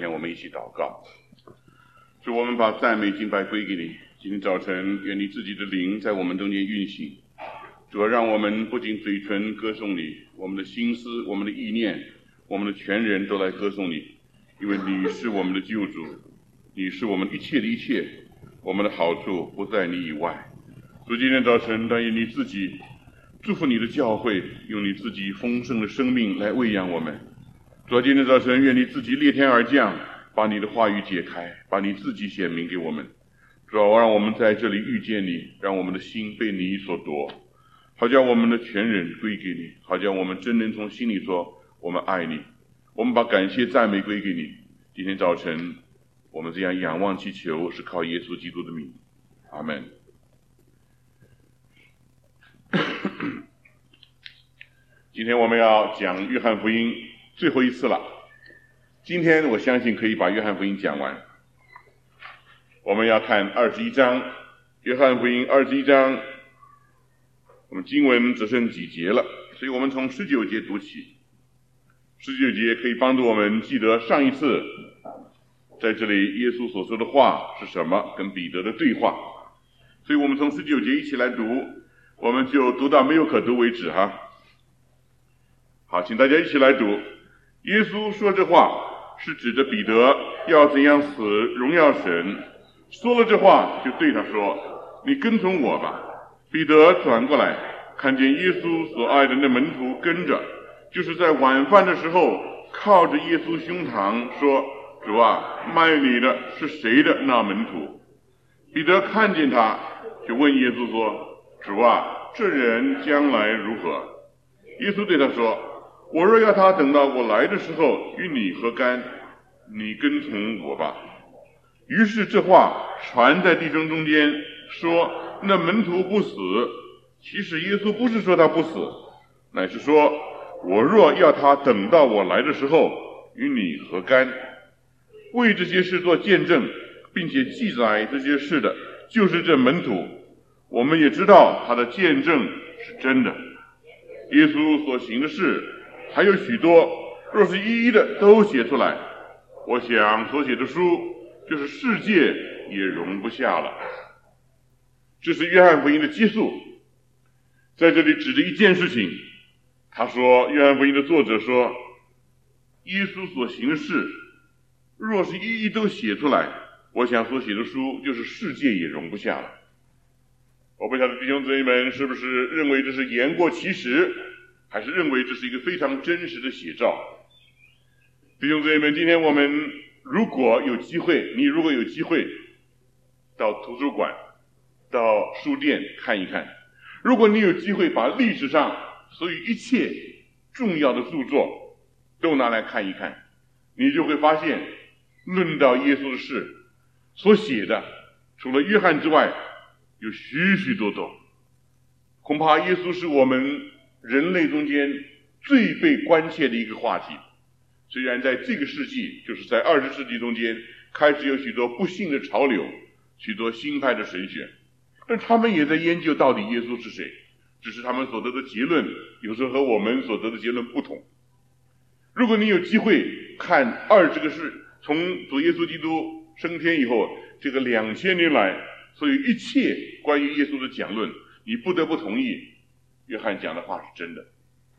天我们一起祷告。主，我们把赞美敬拜归给你。今天早晨，愿你自己的灵在我们中间运行。主要让我们不仅嘴唇歌颂你，我们的心思、我们的意念、我们的全人都来歌颂你，因为你是我们的救主，你是我们一切的一切，我们的好处不在你以外。主，今天早晨，但愿你自己祝福你的教会，用你自己丰盛的生命来喂养我们。主，今天早晨，愿你自己裂天而降，把你的话语解开，把你自己显明给我们。主，让我们在这里遇见你，让我们的心被你所夺，好叫我们的全人归给你，好叫我们真能从心里说我们爱你。我们把感谢赞美归给你。今天早晨我们这样仰望祈求，是靠耶稣基督的名，阿们。今天我们要讲约翰福音最后一次了，今天我相信可以把约翰福音讲完。我们要看21章，约翰福音21章，我们经文只剩几节了，所以我们从19节读起。19节可以帮助我们记得上一次在这里耶稣所说的话是什么，跟彼得的对话。所以我们从19节一起来读，我们就读到没有可读为止哈。好，请大家一起来读。耶稣说这话是指着彼得要怎样死荣耀神，说了这话就对他说，你跟从我吧。彼得转过来看见耶稣所爱的那门徒跟着，就是在晚饭的时候靠着耶稣胸膛说，主啊，卖你的是谁的那门徒？彼得看见他就问耶稣说，主啊，这人将来如何？耶稣对他说，我若要他等到我来的时候与你何干？你跟从我吧。于是这话传在弟兄中间，说那门徒不死。其实耶稣不是说他不死，乃是说我若要他等到我来的时候与你何干？为这些事做见证并且记载这些事的就是这门徒，我们也知道他的见证是真的。耶稣所行的事还有许多，若是一一的都写出来，我想所写的书就是世界也容不下了。这是约翰福音的基数，在这里指着一件事情。他说，约翰福音的作者说，耶稣所行的事若是一一都写出来，我想所写的书就是世界也容不下了。我不晓得弟兄姊妹们是不是认为这是言过其实，还是认为这是一个非常真实的写照。弟兄姊妹们，今天我们如果有机会，你如果有机会到图书馆到书店看一看，如果你有机会把历史上所有一切重要的著作都拿来看一看，你就会发现论到耶稣的事所写的，除了约翰之外有许许多多。恐怕耶稣是我们人类中间最被关切的一个话题。虽然在这个世纪，就是在20世纪中间开始有许多不幸的潮流，许多新派的神学，但他们也在研究到底耶稣是谁，只是他们所得的结论有时候和我们所得的结论不同。如果你有机会看这个事，从主耶稣基督升天以后，这个2000年来所有一切关于耶稣的讲论，你不得不同意约翰讲的话是真的。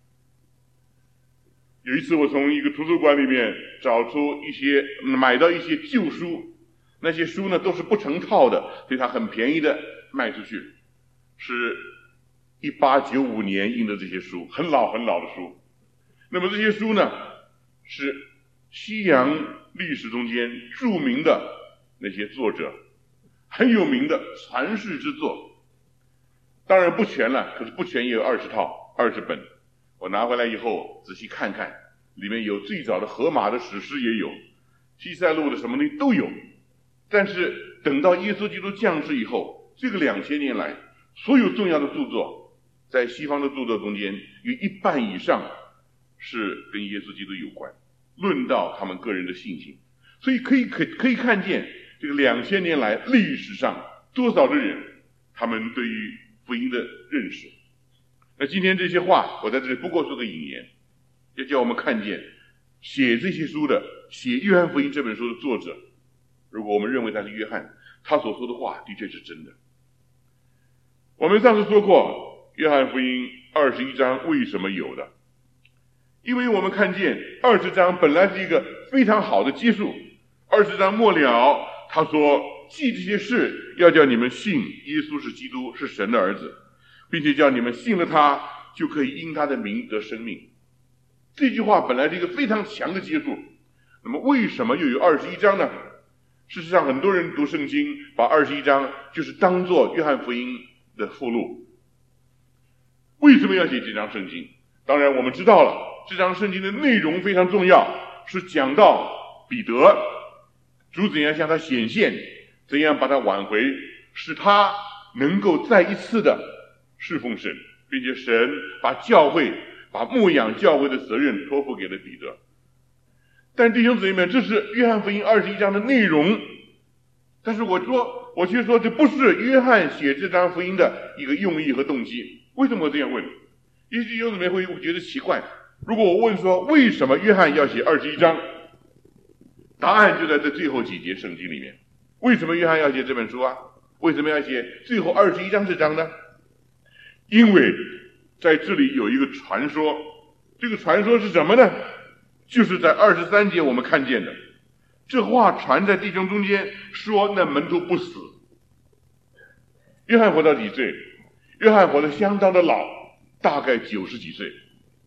有一次我从一个图书馆里面买到一些旧书，那些书呢都是不成套的，所以它很便宜的卖出去，是1895年印的这些书，很老很老的书。那么这些书呢是西洋历史中间著名的那些作者很有名的传世之作，当然不全了，可是不全也有20本。我拿回来以后仔细看看，里面有最早的荷马的史诗也有，西塞路的什么东西都有。但是等到耶稣基督降世以后，这个2000年来所有重要的著作，在西方的著作中间有一半以上是跟耶稣基督有关，论到他们个人的性情。所以可以看见这个2000年来历史上多少的人他们对于福音的认识。那今天这些话我在这里不过说个引言，要叫我们看见写这些书的写《约翰福音》这本书的作者，如果我们认为他是约翰，他所说的话的确是真的。我们上次说过，《约翰福音》21章为什么有的？因为我们看见20章本来是一个非常好的结束，20章末了，他说记这些事，要叫你们信耶稣是基督，是神的儿子，并且叫你们信了他，就可以因他的名得生命。这句话本来是一个非常强的结束，那么为什么又有21章呢？事实上，很多人读圣经把21章就是当作约翰福音的附录。为什么要写这章圣经？当然我们知道了，这章圣经的内容非常重要，是讲到彼得主怎样向他显现，怎样把他挽回，使他能够再一次的侍奉神，并且神把牧养教会的责任托付给了彼得。但弟兄姊妹们，这是约翰福音21章的内容，但是我却说这不是约翰写这章福音的一个用意和动机。为什么我这样问？也许弟兄姊妹会觉得奇怪，如果我问说为什么约翰要写21章，答案就在这最后几节圣经里面。为什么约翰要写这本书啊？为什么要写最后21章这章呢？因为在这里有一个传说，这个传说是什么呢？就是在23节我们看见的，这话传在弟兄中间，说那门徒不死。约翰活到几岁？约翰活得相当的老，大概90几岁。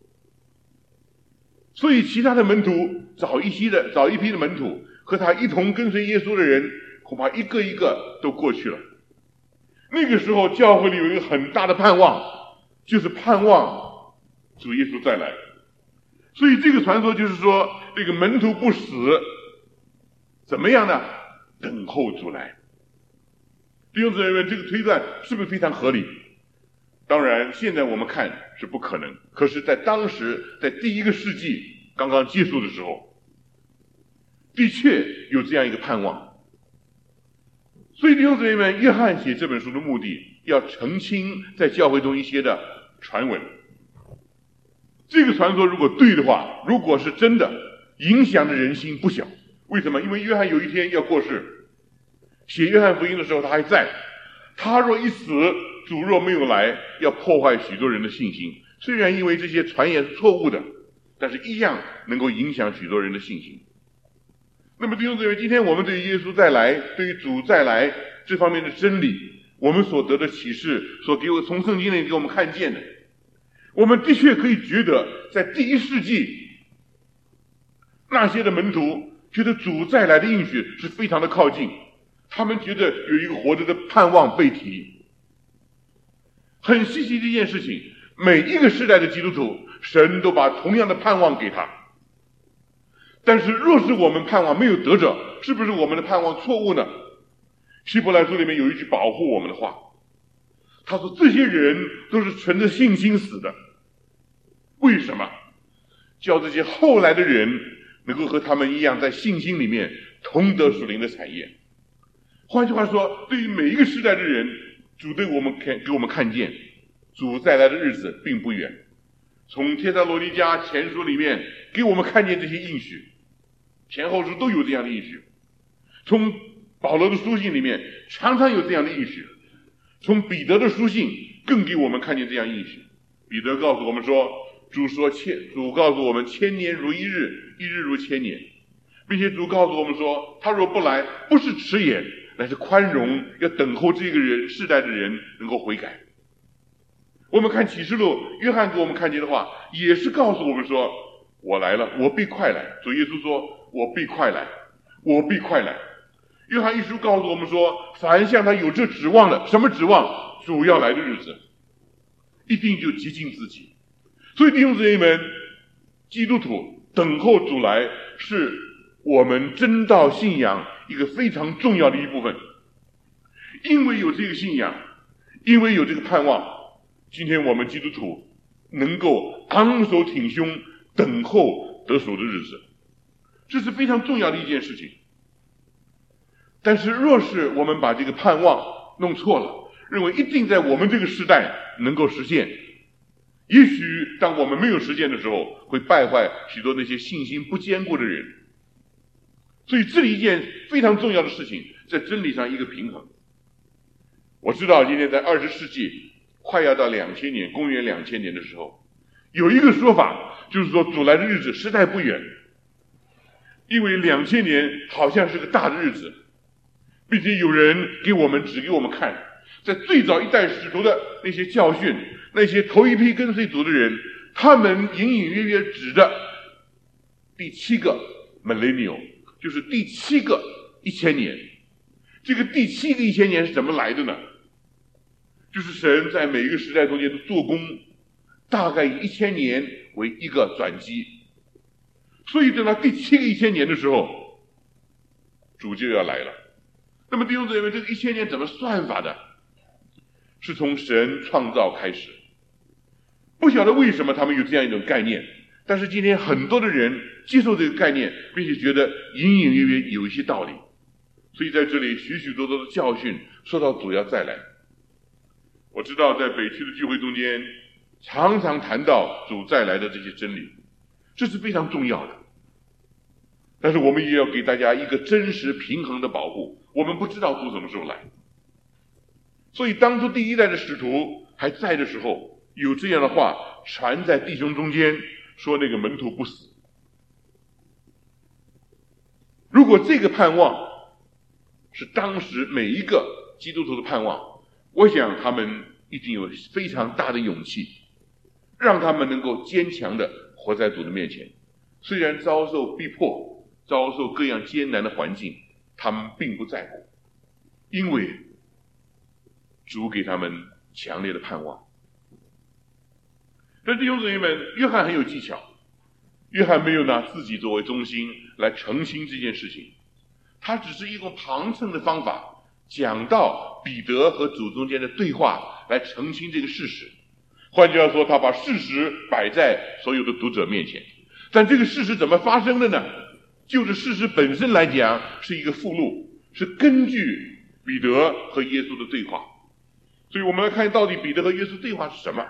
所以其他的门徒，早一批的门徒和他一同跟随耶稣的人，恐怕一个一个都过去了。那个时候教会里有一个很大的盼望，就是盼望主耶稣再来。所以这个传说就是说，这个门徒不死，怎么样呢？等候主来。弟兄姊妹们，这个推断是不是非常合理？当然现在我们看是不可能，可是在当时，在第1个世纪刚刚结束的时候，的确有这样一个盼望。所以弟兄姊妹们，约翰写这本书的目的，要澄清在教会中一些的传闻。这个传说如果对的话，如果是真的，影响的人心不小。为什么？因为约翰有一天要过世，写约翰福音的时候他还在，他若一死，主若没有来，要破坏许多人的信心。虽然因为这些传言是错误的，但是一样能够影响许多人的信心。那么弟兄姊妹，今天我们对于耶稣再来，对于主再来这方面的真理，我们所得的启示，从圣经里给我们看见的，我们的确可以觉得，在第1世纪，那些的门徒觉得主再来的应许是非常的靠近，他们觉得有一个活着的盼望被提。很稀奇的一件事情，每一个时代的基督徒，神都把同样的盼望给他。但是若是我们盼望没有得着，是不是我们的盼望错误呢？希伯来书里面有一句保护我们的话，他说这些人都是存着信心死的。为什么？叫这些后来的人能够和他们一样，在信心里面同得属灵的产业。换句话说，对于每一个时代的人，主给我们看见，主再来的日子并不远。从帖撒罗尼迦前书里面给我们看见这些应许，前后书都有这样的应许。从保罗的书信里面常常有这样的应许，从彼得的书信更给我们看见这样应许。彼得告诉我们说，主告诉我们1000年如一日，一日如1000年，并且主告诉我们说，他若不来，不是迟延，乃是宽容，要等候这个世代的人能够悔改。我们看启示录，约翰给我们看见的话，也是告诉我们说，我来了，我必快来。主耶稣说，我必快来，我必快来。约翰一书告诉我们说，凡向他有这指望的，什么指望？主要来的日子，一定就极尽自己。所以弟兄姊妹们，基督徒等候主来，是我们真道信仰一个非常重要的一部分。因为有这个信仰，因为有这个盼望，今天我们基督徒能够昂首挺胸等候得赎的日子，这是非常重要的一件事情。但是若是我们把这个盼望弄错了，认为一定在我们这个时代能够实现，也许当我们没有实现的时候，会败坏许多那些信心不坚固的人。 所以这里一件非常重要的事情，在真理上一个平衡。我知道今天在20世纪快要到2000年，公元2000年的时候，有一个说法，就是说主来的日子实在不远，因为2000年好像是个大的日子，并且有人指给我们看，在最早一代使徒的那些教训，那些头一批跟随主的人，他们隐隐约约指着第7个 millennium， 就是第7个1000年。这个第7个1000年是怎么来的呢？就是神在每一个时代中间的做工，大概以1000年为一个转机，所以等到第7个1000年的时候，主就要来了。那么弟兄姊妹，这个1000年怎么算法的？是从神创造开始。不晓得为什么他们有这样一种概念，但是今天很多的人接受这个概念，并且觉得隐隐约约有一些道理，所以在这里许许多多的教训说到主要再来。我知道在北区的聚会中间常常谈到主再来的这些真理，这是非常重要的，但是我们也要给大家一个真实平衡的保护，我们不知道主什么时候来。所以当初第一代的使徒还在的时候，有这样的话传在弟兄中间，说那个门徒不死。如果这个盼望是当时每一个基督徒的盼望，我想他们一定有非常大的勇气，让他们能够坚强的活在主的面前，虽然遭受逼迫，遭受各样艰难的环境，他们并不在乎，因为主给他们强烈的盼望。但弟兄姊妹们，约翰很有技巧，约翰没有拿自己作为中心来澄清这件事情，他只是用旁衬的方法讲到彼得和主中间的对话来澄清这个事实。换句话说，他把事实摆在所有的读者面前。但这个事实怎么发生的呢？就是事实本身来讲是一个附录，是根据彼得和耶稣的对话。所以我们来看到底彼得和耶稣对话是什么。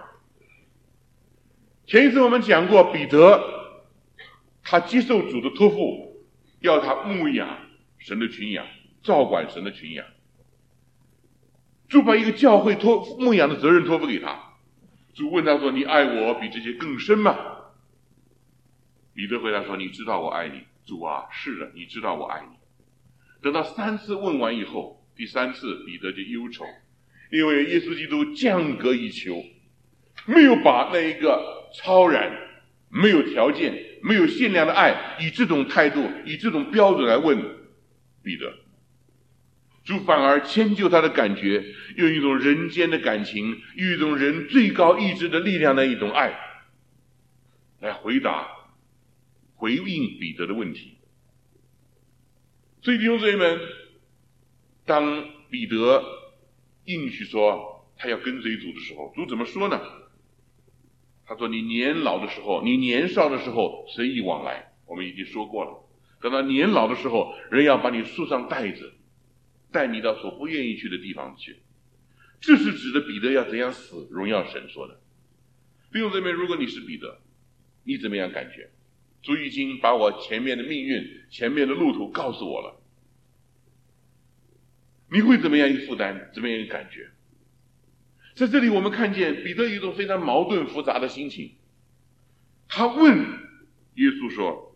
前一次我们讲过，彼得他接受主的托付，要他牧养神的群羊，照管神的群羊。主把一个教会牧养的责任托付给他。主问他说：“你爱我比这些更深吗？”彼得回答说：“你知道我爱你。”主啊，是的，你知道我爱你。等到3次问完以后，第3次彼得就忧愁，因为耶稣基督降格以求，没有把那一个超然、没有条件、没有限量的爱，以这种态度、以这种标准来问彼得。主反而迁就他的感觉，用一种人间的感情，用一种人最高意志的力量的一种爱，来回应彼得的问题。所以弟兄姊妹们，当彼得应许说他要跟随主的时候，主怎么说呢？他说：“你年老的时候，你年少的时候随意往来。”我们已经说过了。等到年老的时候，人要把你束上带子，带你到所不愿意去的地方去。这是指的彼得要怎样死，荣耀神说的。弟兄姊妹，如果你是彼得，你怎么样感觉？主已经把我前面的命运、前面的路途告诉我了，你会怎么样一个负担，怎么样一个感觉？在这里我们看见彼得有一种非常矛盾复杂的心情。他问耶稣说，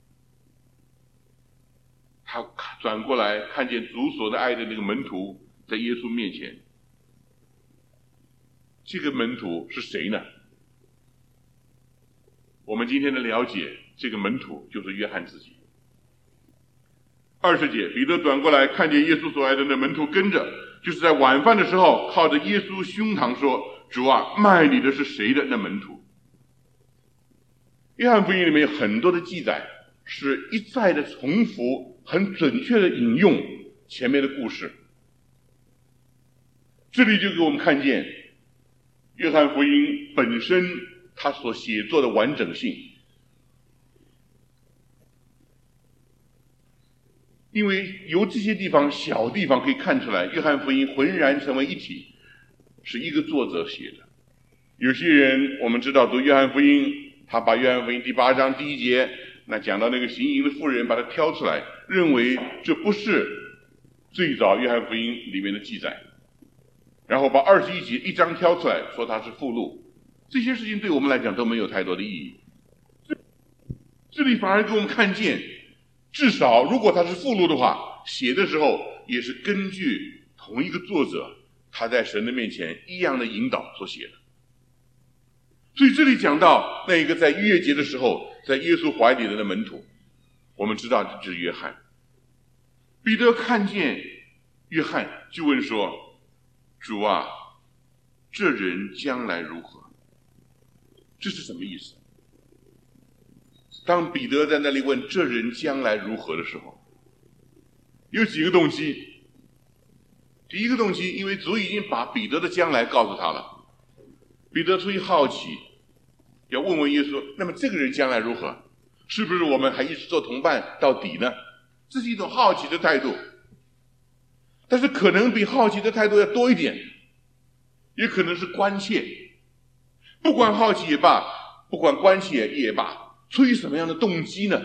他转过来看见主所的爱的那个门徒在耶稣面前，这个门徒是谁呢？我们今天的了解，这个门徒就是约翰自己。20节，彼得转过来看见耶稣所爱的那门徒跟着，就是在晚饭的时候靠着耶稣胸膛说：“主啊，卖你的是谁的那门徒？”约翰福音里面有很多的记载，是一再的重复，很准确的引用前面的故事。这里就给我们看见约翰福音本身他所写作的完整性。因为由这些地方小地方可以看出来，约翰福音浑然成为一体，是一个作者写的。有些人我们知道读约翰福音，他把约翰福音第8章第1节那讲到那个行淫的妇人，把它挑出来，认为这不是最早约翰福音里面的记载，然后把21节一章挑出来，说它是附录。这些事情对我们来讲都没有太多的意义。这里反而给我们看见，至少如果它是附录的话，写的时候也是根据同一个作者他在神的面前一样的引导所写的。所以这里讲到那一个在逾越节的时候在耶稣怀里的那门徒，我们知道这是约翰。彼得看见约翰就问说，主啊，这人将来如何？这是什么意思？当彼得在那里问这人将来如何的时候，有几个动机。第一个动机，因为主已经把彼得的将来告诉他了，彼得出于好奇要问问耶稣，那么这个人将来如何？是不是我们还一起做同伴到底呢？这是一种好奇的态度，但是可能比好奇的态度要多一点，也可能是关切。不管好奇也罢，不管关切也罢，出于什么样的动机呢？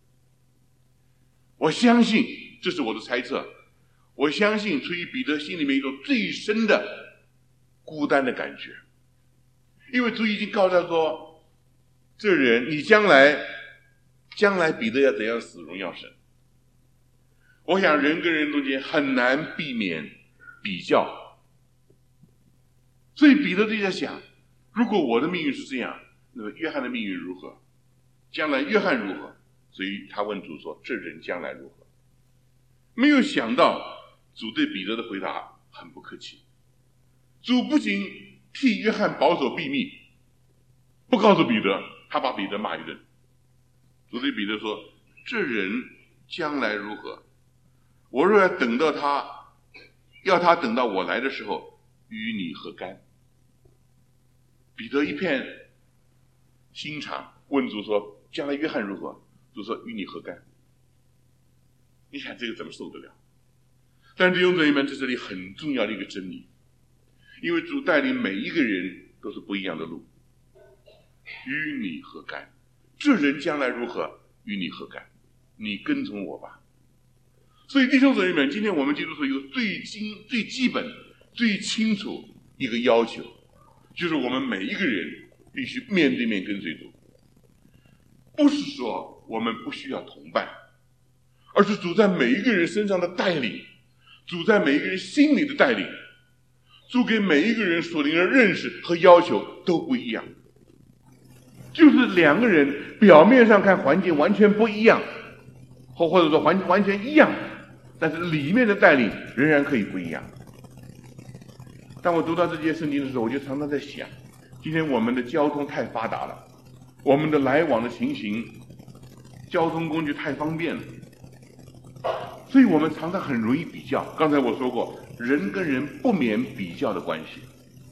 我相信，这是我的猜测，我相信出于彼得心里面一种最深的孤单的感觉。因为主已经告诉他说，这人你将来彼得要怎样死荣耀神。我想人跟人中间很难避免比较，所以彼得就在想，如果我的命运是这样，那么约翰的命运如何？将来约翰如何？所以他问主说，这人将来如何？没有想到主对彼得的回答很不客气。主不仅替约翰保守秘密，不告诉彼得，他把彼得骂一顿。主对彼得说，这人将来如何？我若要等到他等到我来的时候，与你何干？彼得一片心肠，问主说，将来约翰如何？主说，与你何干？你看这个怎么受得了？但弟兄姊妹们，在这里很重要的一个真理，因为主带领每一个人都是不一样的路。与你何干？这人将来如何？与你何干？你跟从我吧。所以弟兄姊妹们，今天我们基督徒有最基本最清楚一个要求，就是我们每一个人必须面对面跟随主。不是说我们不需要同伴，而是主在每一个人身上的带领，主在每一个人心里的带领，主给每一个人所领的认识和要求都不一样。就是两个人表面上看环境完全不一样，或者说完全一样，但是里面的带领仍然可以不一样。当我读到这些圣经的时候，我就常常在想，今天我们的交通太发达了，我们的来往的情形，交通工具太方便了，所以我们常常很容易比较。刚才我说过，人跟人不免比较的关系。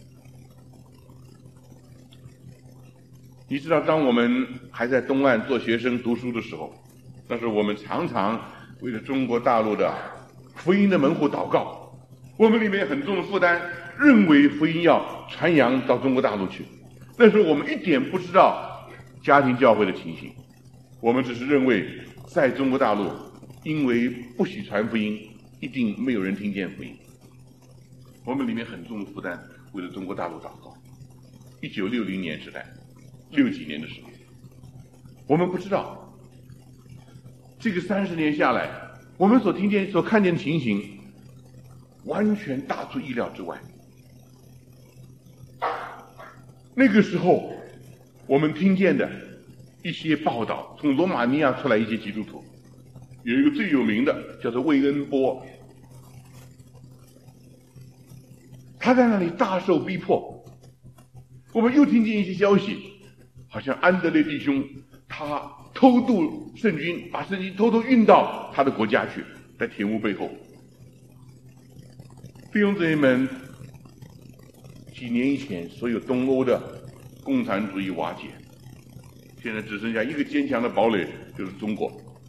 你知道，当我们还在东岸做学生读书的时候，那时候我们常常为了中国大陆的福音的门户祷告，我们里面很重的负担，认为福音要传扬到中国大陆去。那时候我们一点不知道家庭教会的情形，我们只是认为在中国大陆，因为不许传福音，一定没有人听见福音。我们里面很重的负担，为了中国大陆祷告。1960年时代，60几年的时候，我们不知道这个30年下来，我们所看见的情形完全大出意料之外。那个时候我们听见的一些报道，从罗马尼亚出来一些基督徒，有一个最有名的叫做魏恩波，他在那里大受逼迫。我们又听见一些消息，好像安德烈弟兄他偷渡圣经，把圣经偷偷运到他的国家去，在铁幕背后。弟兄姊妹们，几年以前，所有东欧的共产主义瓦解，现在只剩下一个坚强的堡垒，就是中国。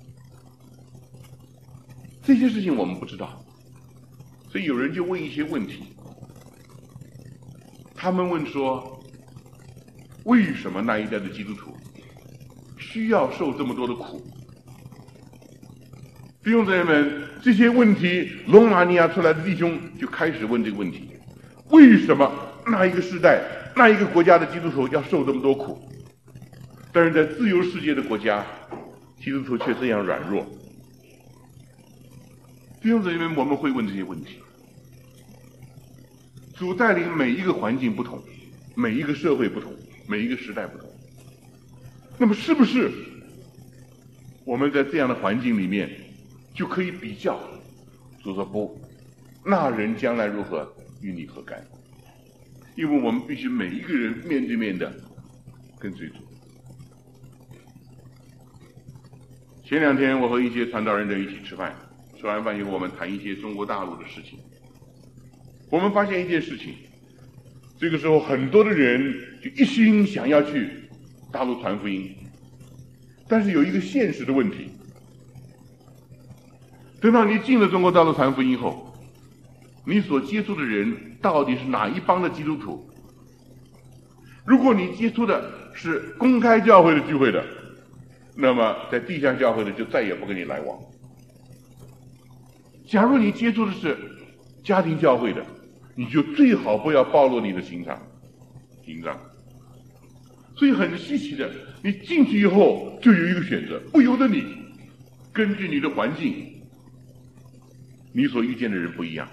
这些事情我们不知道，所以有人就问一些问题。他们问说，为什么那一代的基督徒需要受这么多的苦？弟兄姊妹们，这些问题，罗马尼亚出来的弟兄就开始问这个问题：为什么那一个时代、那一个国家的基督徒要受这么多苦？但是在自由世界的国家，基督徒却这样软弱。弟兄姊妹们，我们会问这些问题。主带领每一个环境不同，每一个社会不同，每一个时代不同。那么是不是我们在这样的环境里面就可以比较？主说不，那人将来如何，与你何干？因为我们必须每一个人面对面的跟随主。前2天我和一些传道人在一起吃饭，吃完饭以后我们谈一些中国大陆的事情。我们发现一件事情，这个时候很多的人就一心想要去大陆传福音，但是有一个现实的问题，等到你进了中国大陆传福音后，你所接触的人到底是哪一帮的基督徒？如果你接触的是公开教会的聚会的，那么在地下教会的就再也不跟你来往。假如你接触的是家庭教会的，你就最好不要暴露你的行长。所以很稀奇的，你进去以后就有一个选择，不由得你根据你的环境，你所遇见的人不一样。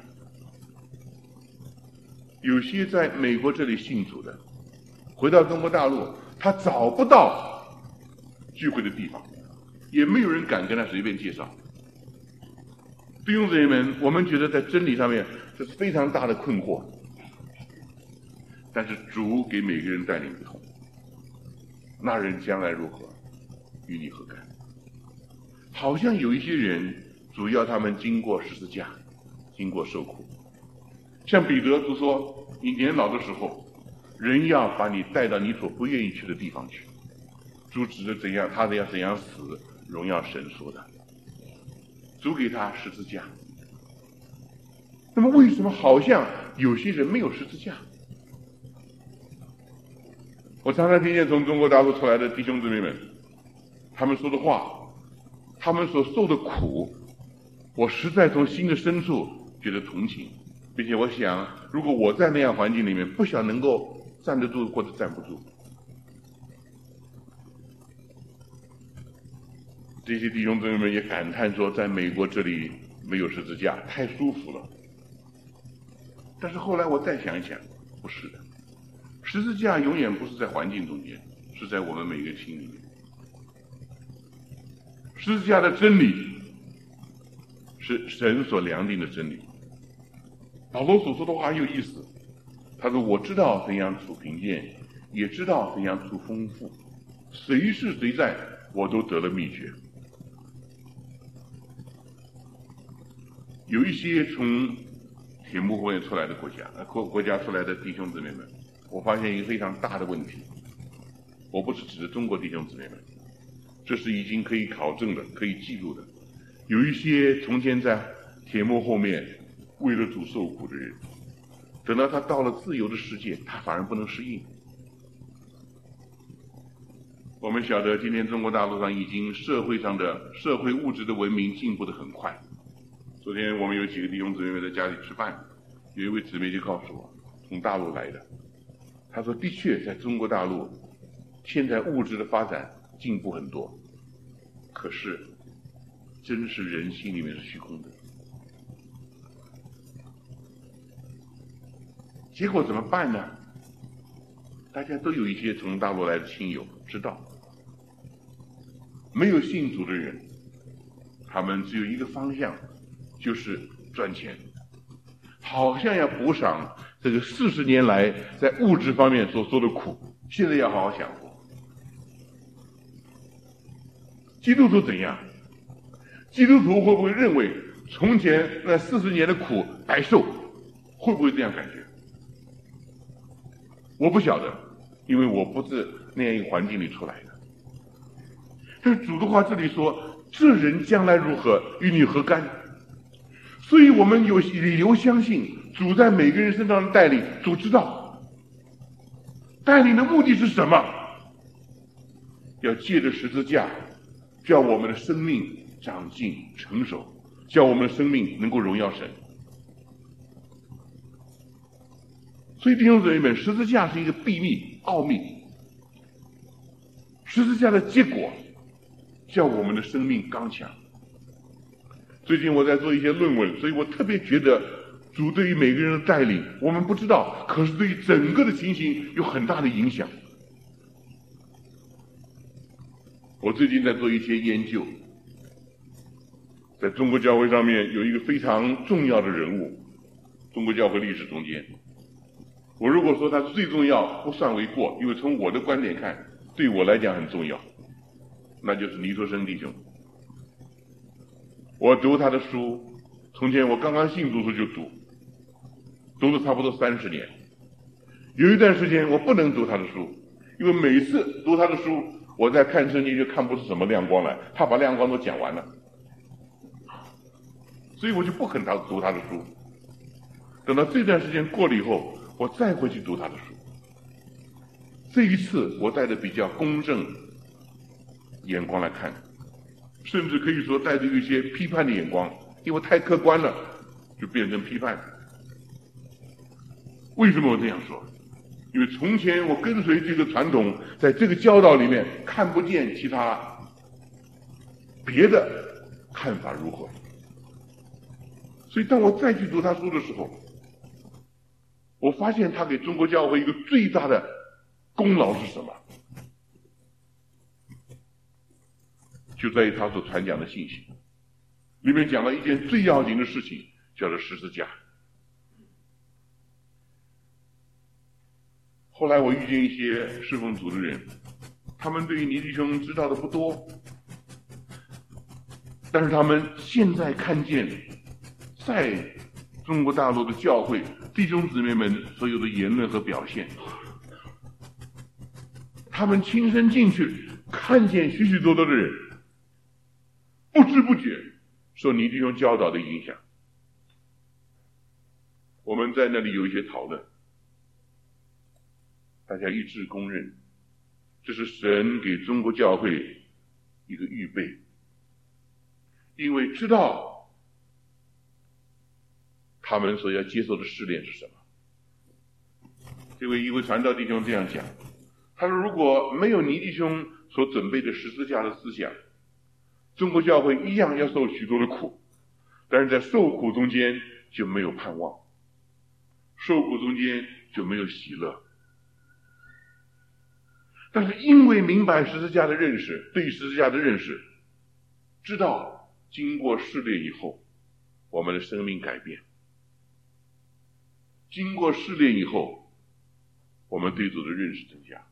有些在美国这里信主的，回到中国大陆，他找不到聚会的地方，也没有人敢跟他随便介绍。弟兄姊妹们，我们觉得在真理上面这是非常大的困惑，但是主给每个人带领不同，那人将来如何，与你何干？好像有一些人主要他们经过十字架，经过受苦，像彼得就说，你年老的时候，人要把你带到你所不愿意去的地方去。主指着怎样，他要怎样死，荣耀神说的。主给他十字架。那么为什么好像有些人没有十字架？我常常听见从中国大陆出来的弟兄姊妹们，他们说的话，他们所受的苦，我实在从心的深处觉得同情，并且我想，如果我在那样环境里面，不晓得能够站得住或者站不住。这些弟兄姊妹们也感叹说，在美国这里没有十字架，太舒服了。但是后来我再想一想，不是的，十字架永远不是在环境中间，是在我们每个人心里面。十字架的真理是神所量定的真理。保罗所说的话很有意思，他说：“我知道怎样处贫贱，也知道怎样处丰富，谁是谁在，我都得了秘诀。”有一些从铁幕后面出来的国家出来的弟兄姊妹们，我发现一个非常大的问题。我不是指的中国弟兄姊妹们，这是已经可以考证的、可以记录的。有一些从前在铁幕后面为了主受苦的人，等到他到了自由的世界，他反而不能适应。我们晓得，今天中国大陆上已经社会上的社会物质的文明进步得很快。昨天我们有几个弟兄姊妹在家里吃饭，有一位姊妹就告诉我，从大陆来的，他说的确在中国大陆现在物质的发展进步很多，可是真是人心里面是虚空的。结果怎么办呢？大家都有一些从大陆来的亲友知道，没有信主的人，他们只有一个方向，就是赚钱，好像要补偿这个40年来在物质方面所受的苦，现在要好好享福。基督徒怎样？基督徒会不会认为从前那40年的苦白受？会不会这样感觉？我不晓得，因为我不是那样一个环境里出来的。但主的话这里说，这人将来如何，与你何干？所以我们有理由相信主在每个人身上的带领，主知道带领的目的是什么。 要借着十字架，叫我们的生命长进成熟，叫我们的生命能够荣耀神。所以弟兄姊妹们，十字架是一个秘密奥秘，十字架的结果叫我们的生命刚强。最近我在做一些论文，所以我特别觉得主对于每个人的带领我们不知道，可是对于整个的情形有很大的影响。我最近在做一些研究，在中国教会上面有一个非常重要的人物，中国教会历史中间，我如果说他最重要不算为过，因为从我的观点看，对我来讲很重要，那就是尼托生弟兄。我读他的书，从前我刚刚信主时就读了差不多30年。有一段时间我不能读他的书，因为每次读他的书，我在看圣经就看不出什么亮光来，他把亮光都讲完了，所以我就不肯读他的书。等到这段时间过了以后，我再回去读他的书。这一次我带着比较公正眼光来看，甚至可以说带着一些批判的眼光，因为太客观了，就变成批判。为什么我这样说？因为从前我跟随这个传统，在这个教导里面看不见其他别的看法如何，所以当我再去读他书的时候，我发现他给中国教会一个最大的功劳是什么？就在于他所传讲的信息里面讲了一件最要紧的事情，叫做十字架。后来我遇见一些侍奉主的人，他们对于尼弟兄知道的不多，但是他们现在看见在中国大陆的教会弟兄姊妹们所有的言论和表现，他们亲身进去看见许许多多的人不知不觉受尼弟兄教导的影响。我们在那里有一些讨论，大家一致公认，这是神给中国教会一个预备，因为知道他们所要接受的试炼是什么。这位一位传道弟兄这样讲，他说如果没有尼弟兄所准备的十字架的思想，中国教会一样要受许多的苦，但是在受苦中间就没有盼望，受苦中间就没有喜乐。但是因为明白十字架的认识，对十字架的认识，知道经过试炼以后我们的生命改变，经过试炼以后我们对主的认识增加。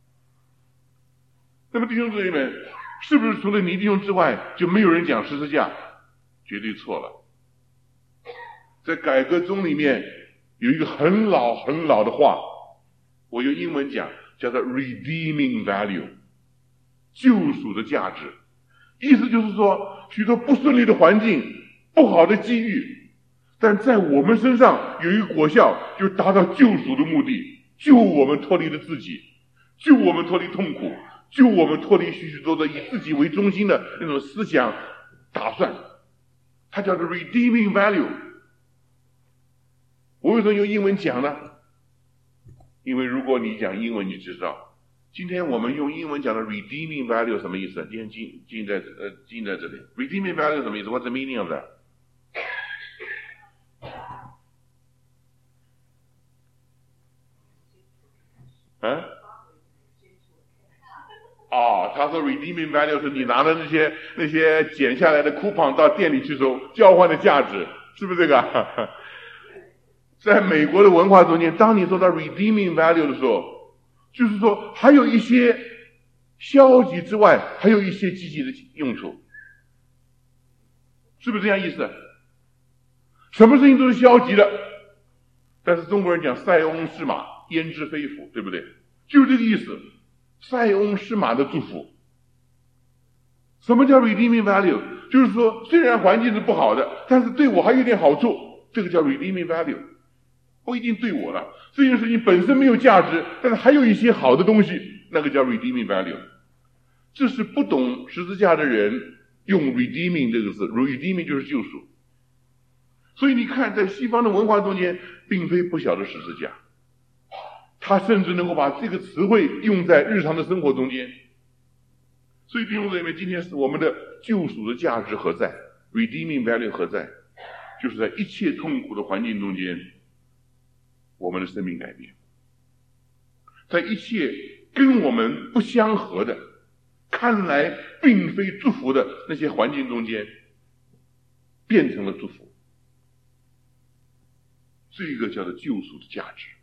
那么弟兄姊妹们，是不是除了尼弟兄之外就没有人讲十字架？绝对错了。在改革宗里面有一个很老很老的话，我用英文讲叫做 redeeming value， 救赎的价值。意思就是说，许多不顺利的环境，不好的机遇，但在我们身上有一个果效，就达到救赎的目的，救我们脱离了自己，救我们脱离痛苦，救我们脱离许许多多以自己为中心的那种思想打算，它叫做 redeeming value。 我为什么用英文讲呢？因为如果你讲英文，你知道今天我们用英文讲的 redeeming value 什么意思？今天进在这里 redeeming value 什么意思？ What's the meaning of that？ 他说 redeeming value 是你拿的那些剪下来的coupon到店里去收，交换的价值，是不是这个？在美国的文化中间，当你说到 redeeming value 的时候，就是说还有一些消极之外，还有一些积极的用处，是不是这样意思？什么事情都是消极的，但是中国人讲塞翁失马焉知非福，对不对？就这个意思，塞翁失马的祝福。什么叫 redeeming value？ 就是说虽然环境是不好的，但是对我还有点好处，这个叫 redeeming value。不一定对我了，这件事情本身没有价值，但是还有一些好的东西，那个叫 redeeming value。 这是不懂十字架的人用 redeeming 这个字 ，redeeming 就是救赎。所以你看，在西方的文化中间，并非不晓得十字架，他甚至能够把这个词汇用在日常的生活中间。所以弟兄姊妹，今天是我们的救赎的价值何在 ？redeeming value 何在？就是在一切痛苦的环境中间，我们的生命改变，在一切跟我们不相合的、看来并非祝福的那些环境中间，变成了祝福。这个叫做救赎的价值，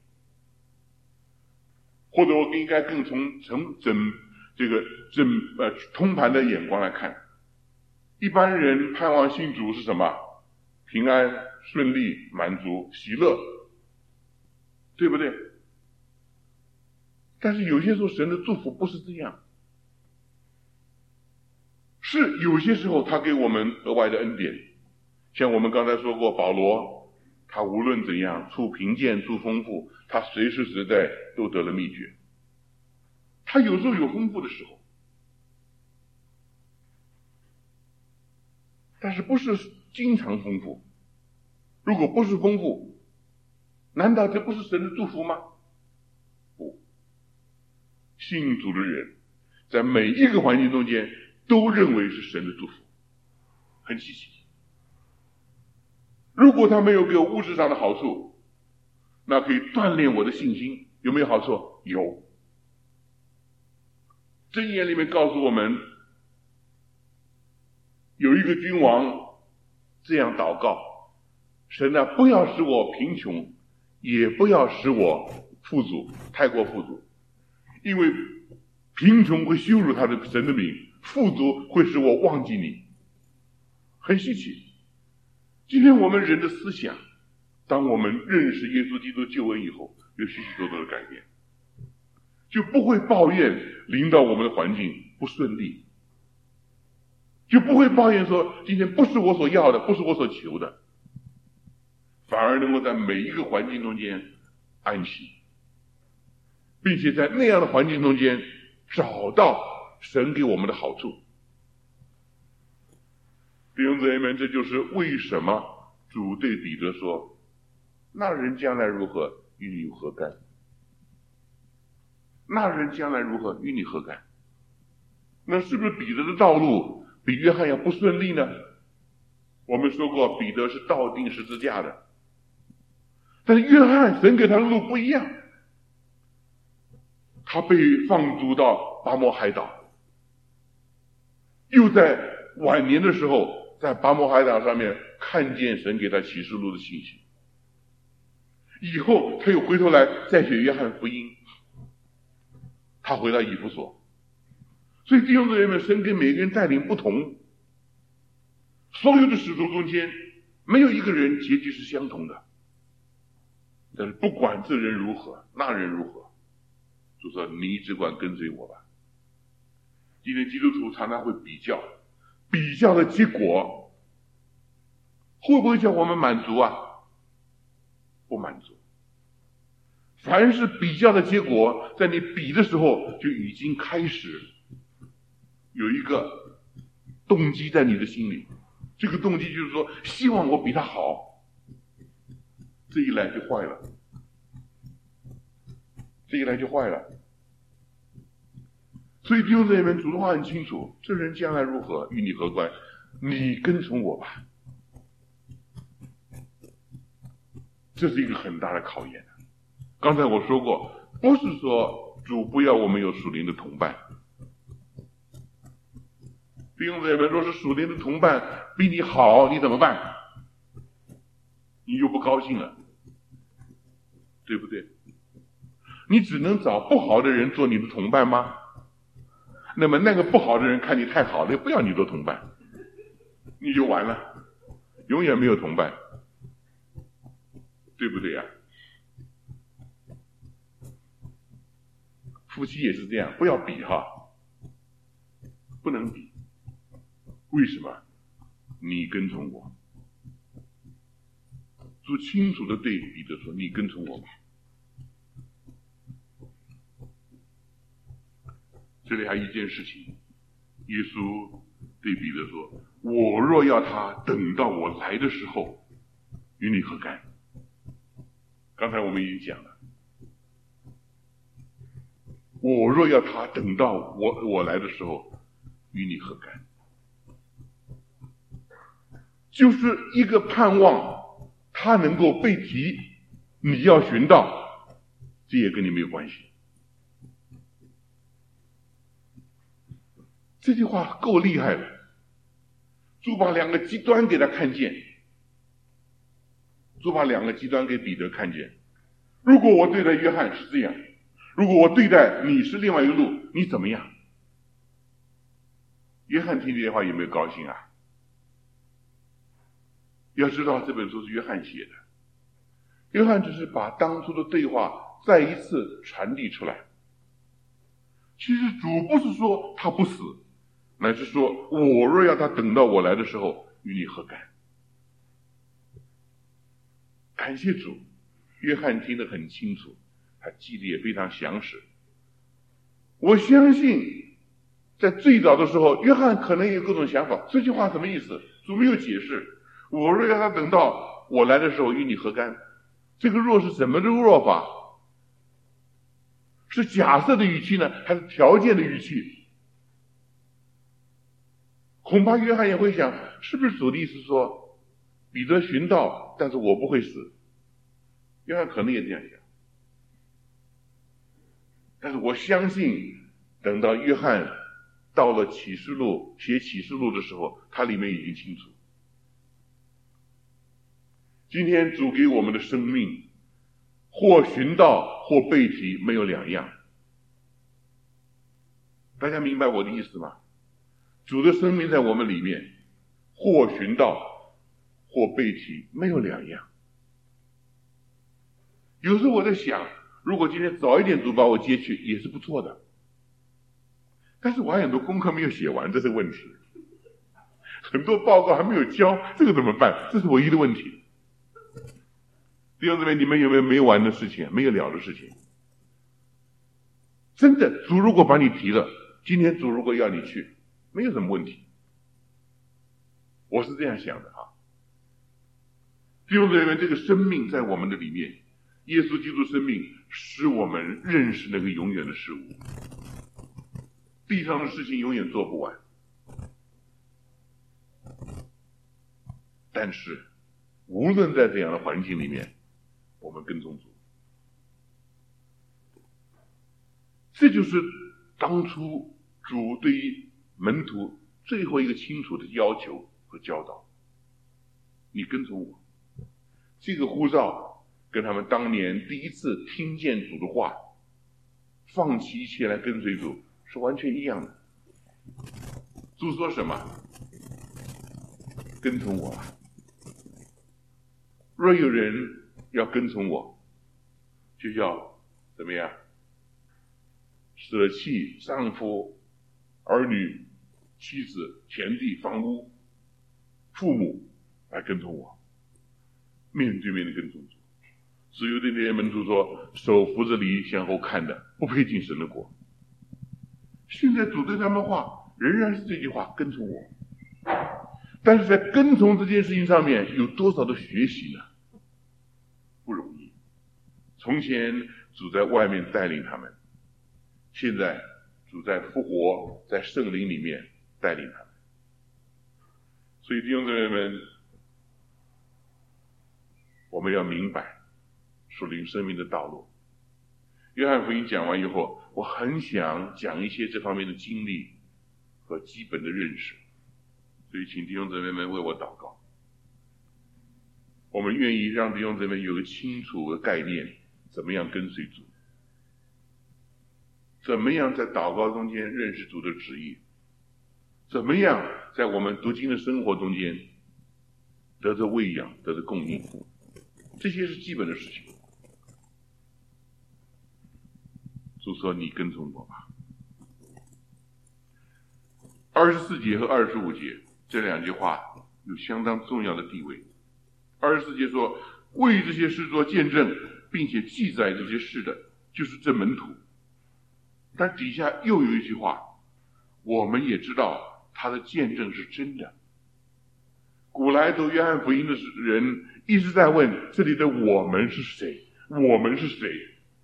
或者我应该更从通盘的眼光来看，一般人盼望信主是什么？平安、顺利、满足、喜乐，对不对？但是有些时候神的祝福不是这样，是有些时候他给我们额外的恩典，像我们刚才说过，保罗他无论怎样，处贫贱处丰富，他随时随地都得了秘诀。他有时候有丰富的时候，但是不是经常丰富。如果不是丰富，难道这不是神的祝福吗？不，信主的人在每一个环境中间都认为是神的祝福，很稀奇。如果他没有给我物质上的好处，那可以锻炼我的信心，有没有好处？有。箴言里面告诉我们，有一个君王这样祷告：神啊，不要使我贫穷，也不要使我富足，太过富足，因为贫穷会羞辱他的神的名，富足会使我忘记你。很稀奇。今天我们人的思想，当我们认识耶稣基督救恩以后，有许许多多的改变，就不会抱怨临到我们的环境不顺利，就不会抱怨说今天不是我所要的，不是我所求的，反而能够在每一个环境中间安息，并且在那样的环境中间找到神给我们的好处。弟兄姊妹们，这就是为什么主对彼得说：那人将来如何，与你有何干？那人将来如何，与你何干？那是不是彼得的道路比约翰要不顺利呢？我们说过，彼得是倒钉十字架的，但是约翰神给他的路不一样，他被放逐到巴摩海岛，又在晚年的时候在巴摩海岛上面看见神给他启示录的信息，以后他又回头来再写约翰福音，他回到以弗所。所以弟兄姊妹们，神给每个人带领不同，所有的使徒中间没有一个人结局是相同的，但是不管这人如何，那人如何，就说你只管跟随我吧。今天基督徒常常会比较，比较的结果会不会叫我们满足啊？不满足。凡是比较的结果，在你比的时候就已经开始有一个动机在你的心里，这个动机就是说希望我比他好，这一来就坏了，这一来就坏了。所以弟兄姊妹们，主的话很清楚，这人将来如何，与你何关？你跟从我吧。这是一个很大的考验。刚才我说过，不是说主不要我们有属灵的同伴。弟兄姊妹们，若是属灵的同伴比你好，你怎么办？你又不高兴了，对不对？你只能找不好的人做你的同伴吗？那么那个不好的人看你太好了，不要你做同伴，你就完了，永远没有同伴，对不对呀？夫妻也是这样，不要比哈，不能比。为什么？你跟从我。主清楚的对彼得说：“你跟从我吧。”这里还有一件事情， 耶稣对彼得说：我若要他等到我来的时候，与你何干？刚才我们已经讲了，我若要他等到我来的时候，与你何干？就是一个盼望他能够被提，你要寻到，这也跟你没有关系。这句话够厉害了，主把两个极端给他看见，主把两个极端给彼得看见。如果我对待约翰是这样，如果我对待你是另外一个路，你怎么样？约翰听这些话有没有高兴啊？要知道这本书是约翰写的，约翰只是把当初的对话再一次传递出来。其实主不是说他不死，乃是说我若要他等到我来的时候，与你何干？感谢主，约翰听得很清楚，他记得也非常详实。我相信在最早的时候，约翰可能也有各种想法，这句话什么意思？主没有解释。我若要他等到我来的时候，与你何干？这个若是什么的若法？是假设的语气呢，还是条件的语气？恐怕约翰也会想，是不是主的意思说彼得寻到，但是我不会死？约翰可能也这样想。但是我相信，等到约翰到了启示录写启示录的时候，他里面已经清楚。今天主给我们的生命，或寻到或被提，没有两样。大家明白我的意思吗？主的生命在我们里面，或寻到或被提，没有两样。有时候我在想，如果今天早一点主把我接去，也是不错的。但是我还有很多功课没有写完，这是问题。很多报告还没有交，这个怎么办？这是唯一的问题。弟兄姊妹，你们有没有没完的事情，没有了的事情？真的，主如果把你提了，今天主如果要你去，没有什么问题。我是这样想的啊。弟兄姊妹，这个生命在我们的里面，耶稣基督生命使我们认识那个永远的事物。地上的事情永远做不完，但是无论在这样的环境里面，我们跟从主。这就是当初主对于门徒最后一个清楚的要求和教导：你跟从我。这个呼召跟他们当年第一次听见主的话，放弃一切来跟随主是完全一样的。主说什么？跟从我吧。若有人要跟从我，就要怎么样？舍弃丈夫、儿女、妻子、田地、房屋、父母，来跟从我，面对面的跟从主。只有对那些门徒说，手扶着犁向后看的，不配进神的国。现在主对他们话仍然是这句话：跟从我。但是在跟从这件事情上面，有多少的学习呢？不容易。从前主在外面带领他们，现在主在复活，在圣灵里面带领他们。所以弟兄姊妹们，我们要明白属灵生命的道路。约翰福音讲完以后，我很想讲一些这方面的经历和基本的认识，所以请弟兄姊妹们为我祷告。我们愿意让弟兄姊妹有个清楚的概念，怎么样跟随主，怎么样在祷告中间认识主的旨意，怎么样在我们读经的生活中间得着喂养，得着供应，这些是基本的事情。主说：你跟从我吧。24节和25节这两句话有相当重要的地位。24节说，为这些事做见证并且记载这些事的就是这门徒。但底下又有一句话， 我们也知道他的见证是真的。古来读约翰福音的人一直在问，这里的我们是谁？我们是谁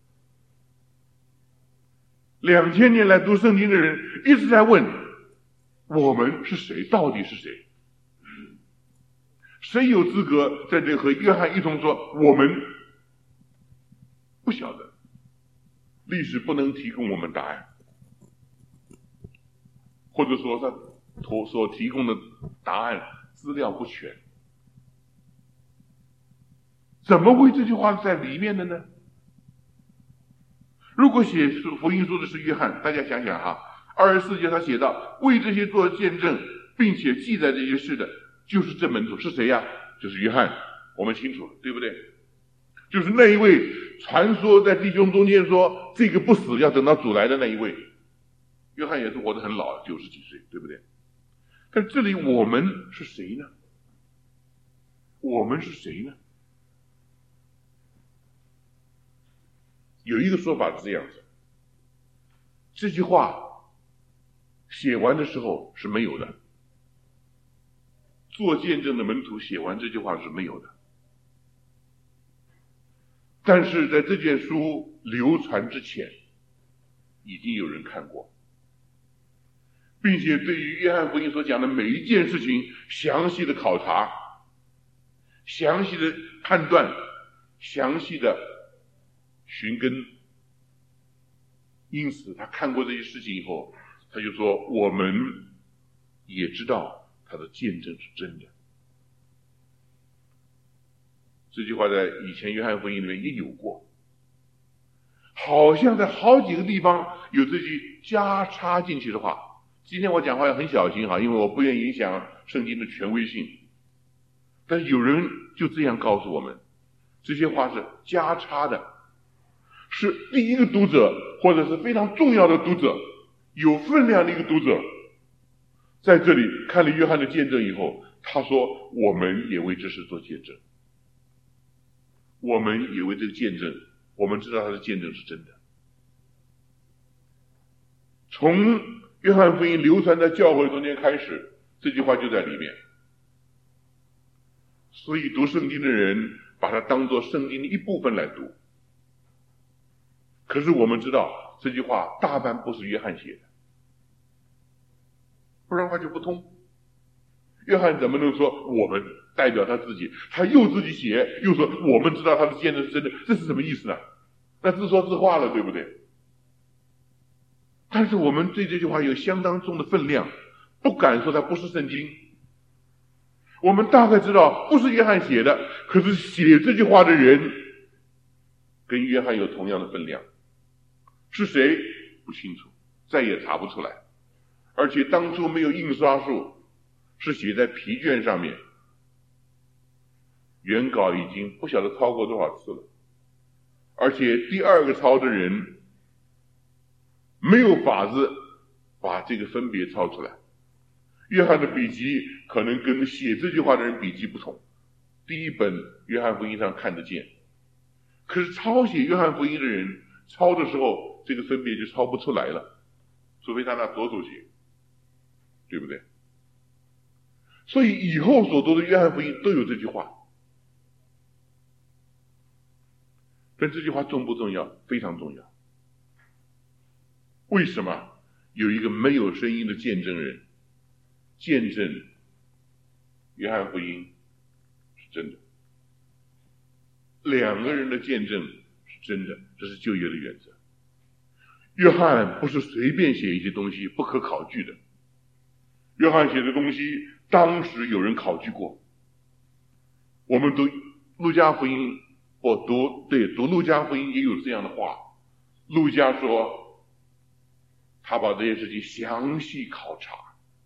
？2000年来读圣经的人一直在问，我们是谁？到底是谁？谁有资格在这和约翰一同说我们不晓得？历史不能提供我们答案，或者说他所提供的答案资料不全。怎么会这句话在里面的呢？如果写福音书的是约翰，大家想想哈，24节他写到，为这些做见证并且记载这些事的就是这门徒，是谁呀？就是约翰，我们清楚对不对？就是那一位传说在弟兄中间说这个不死要等到主来的那一位。约翰也是活得很老，90几岁，对不对？但这里我们是谁呢？我们是谁呢？有一个说法是这样子，这句话写完的时候是没有的，做见证的门徒写完这句话是没有的，但是在这卷书流传之前已经有人看过，并且对于约翰福音所讲的每一件事情详细的考察，详细的判断，详细的寻根。因此他看过这些事情以后，他就说我们也知道他的见证是真的。这句话在以前约翰福音里面也有过，好像在好几个地方有这句加插进去的话。今天我讲话要很小心哈，因为我不愿意影响圣经的权威性，但是有人就这样告诉我们，这些话是加插的，是第一个读者或者是非常重要的读者，有分量的一个读者，在这里看了约翰的见证以后，他说我们也为这事做见证，我们也为这个见证，我们知道他的见证是真的。从约翰福音流传在教会中间开始，这句话就在里面。所以读圣经的人把它当作圣经的一部分来读。可是我们知道这句话大半不是约翰写的，不然话就不通。约翰怎么能说我们代表他自己？他又自己写，又说我们知道他的见证是真的，这是什么意思呢？那自说自话了，对不对？但是我们对这句话有相当重的分量，不敢说它不是圣经。我们大概知道不是约翰写的，可是写这句话的人跟约翰有同样的分量，是谁不清楚，再也查不出来。而且当初没有印刷术，是写在皮卷上面，原稿已经不晓得抄过多少次了，而且第二个抄的人没有法子把这个分别抄出来。约翰的笔迹可能跟写这句话的人笔迹不同，第一本约翰福音上看得见，可是抄写约翰福音的人抄的时候这个分别就抄不出来了，除非他拿左手写，对不对？所以以后所读的约翰福音都有这句话。但这句话重不重要？非常重要。为什么有一个没有声音的见证人见证约翰福音是真的，两个人的见证是真的，这是旧约的原则。约翰不是随便写一些东西不可考据的，约翰写的东西当时有人考据过。我们读路加福音，读路加福音也有这样的话。路加说他把这些事情详细考察，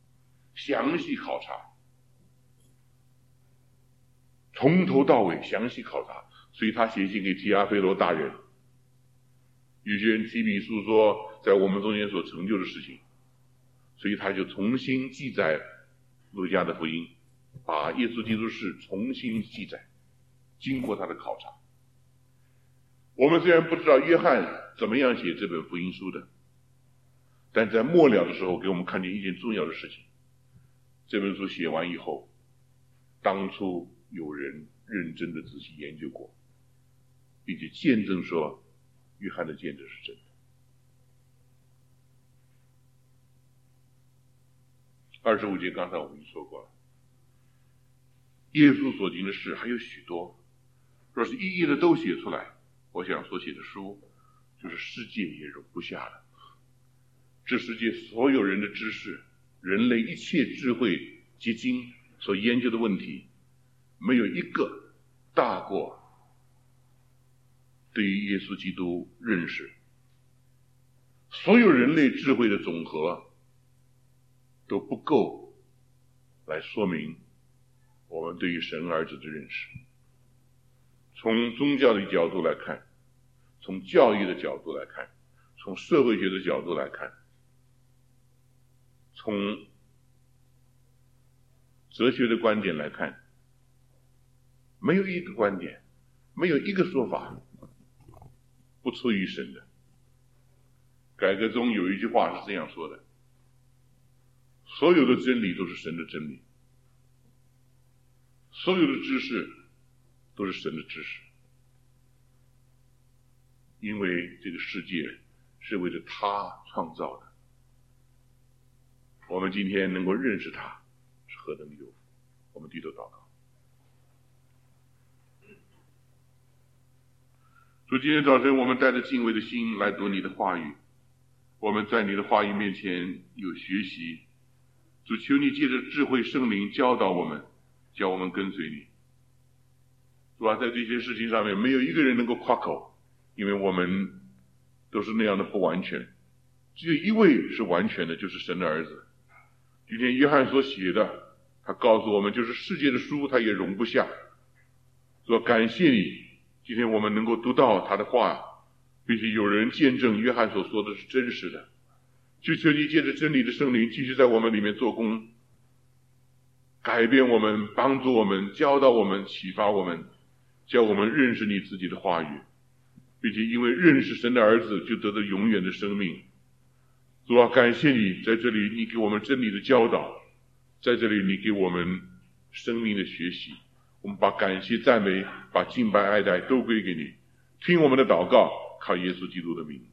从头到尾详细考察，所以他写信给提阿非罗大人。有些人提笔述说在我们中间所成就的事情，所以他就重新记载路加的福音，把耶稣基督是重新记载，经过他的考察。我们虽然不知道约翰怎么样写这本福音书的， 但在末了的时候给我们看见一件重要的事情。这本书写完以后，当初有人认真的仔细研究过，并且见证说约翰的见证是真的。25节刚才我们已经说过了，耶稣所经的事还有许多，若是一一的都写出来，我想所写的书就是世界也容不下了。这世界所有人的知识，人类一切智慧结晶所研究的问题，没有一个大过对于耶稣基督认识。所有人类智慧的总和都不够来说明我们对于神儿子的认识。从宗教的角度来看，从教育的角度来看，从社会学的角度来看，从哲学的观点来看，没有一个观点，没有一个说法不出于神的。改革中有一句话是这样说的：所有的真理都是神的真理，所有的知识都是神的知识，因为这个世界是为了他创造的。我们今天能够认识他，是何等的有福！我们低头祷告。主，今天早晨我们带着敬畏的心来读你的话语，我们在你的话语面前有学习。主，求你借着智慧圣灵教导我们，叫我们跟随你。主啊，在这些事情上面没有一个人能够夸口，因为我们都是那样的不完全，只有一位是完全的，就是神的儿子。今天约翰所写的，他告诉我们，就是世界的书他也容不下。说感谢你，今天我们能够读到他的话，并且有人见证约翰所说的是真实的。就求你借着真理的圣灵继续在我们里面做工，改变我们，帮助我们，教导我们，启发我们，叫我们认识你自己的话语，并且因为认识神的儿子就得到永远的生命。主啊，感谢你在这里，你给我们真理的教导，在这里你给我们生命的学习。我们把感谢赞美，把敬拜爱戴都归给你。听我们的祷告，靠耶稣基督的名。